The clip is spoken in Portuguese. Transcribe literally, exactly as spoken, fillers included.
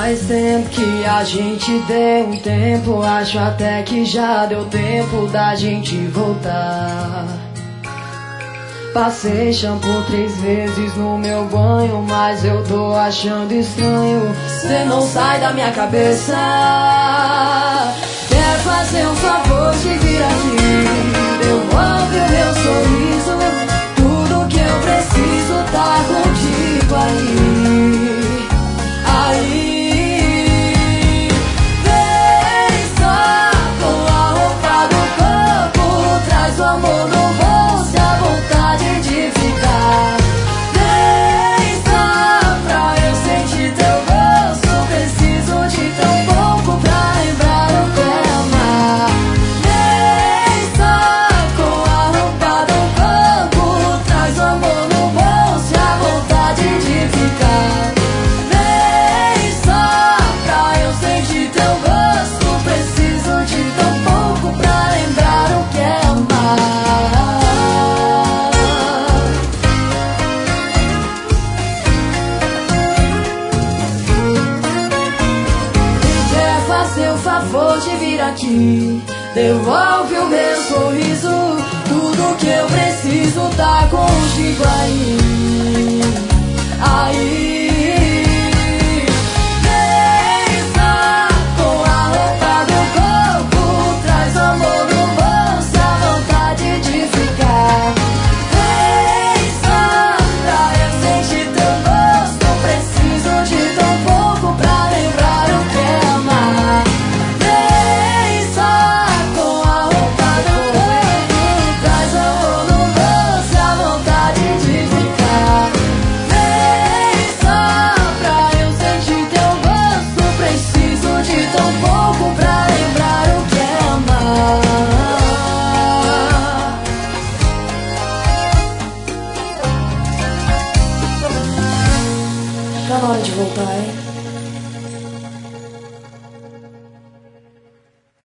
Faz tempo que a gente deu um tempo, acho até que já deu tempo da gente voltar. Passei shampoo três vezes no meu banho, mas eu tô achando estranho, cê não sai da minha cabeça. Quer fazer um favor de vir aqui, devolve o meu sorriso, tudo que eu preciso tá contigo aí. Aí o amor no bolso e a vontade de ficar. Vem só pra eu sentir teu gosto, preciso de tão pouco pra lembrar o que é amar. Vem só com a roupa do corpo, traz o amor no bolso e a vontade de ficar. Vem só pra eu sentir teu gosto, preciso de tão pouco pra lembrar o que é amar. Seu favor de vir aqui, devolve o meu sorriso, tudo que eu preciso tá contigo aí. Aí vem só com a roupa do corpo, traz amor no bolso, a vontade de ficar. Vem só pra eu sentir teu gosto, preciso de tão pouco pra lembrar o que é amar. Tá na hora de voltar, hein?